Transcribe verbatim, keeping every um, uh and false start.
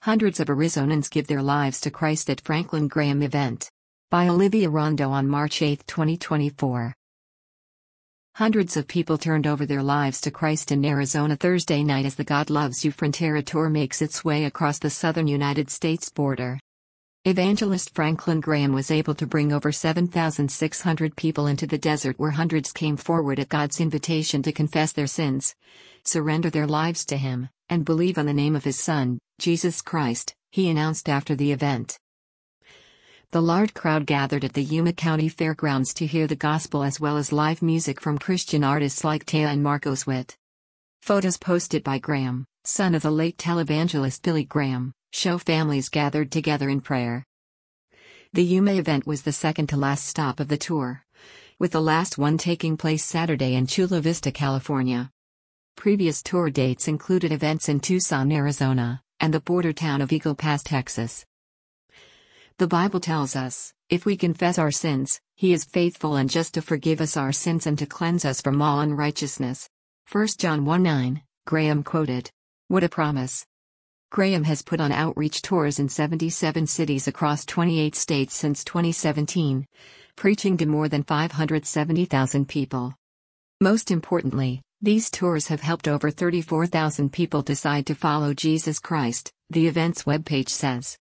Hundreds of Arizonans give their lives to Christ at Franklin Graham event. By Olivia Rondo on March eighth, twenty twenty-four. Hundreds of people turned over their lives to Christ in Arizona Thursday night as the God Loves You Frontera Tour makes its way across the southern United States border. Evangelist Franklin Graham was able to bring over seven thousand six hundred people into the desert, where hundreds came forward at God's invitation to confess their sins, surrender their lives to Him, and believe on the name of His Son, Jesus Christ, he announced after the event. The large crowd gathered at the Yuma County Fairgrounds to hear the gospel, as well as live music from Christian artists like Taya and Marcos Witt. Photos posted by Graham, son of the late televangelist Billy Graham, show families gathered together in prayer. The Yuma event was the second to last stop of the tour, with the last one taking place Saturday in Chula Vista, California. Previous tour dates included events in Tucson, Arizona, and the border town of Eagle Pass, Texas. The Bible tells us, if we confess our sins, He is faithful and just to forgive us our sins and to cleanse us from all unrighteousness. First John one nine, Graham quoted. What a promise! Graham has put on outreach tours in seventy-seven cities across twenty-eight states since twenty seventeen, preaching to more than five hundred seventy thousand people. Most importantly, these tours have helped over thirty-four thousand people decide to follow Jesus Christ, the event's webpage says.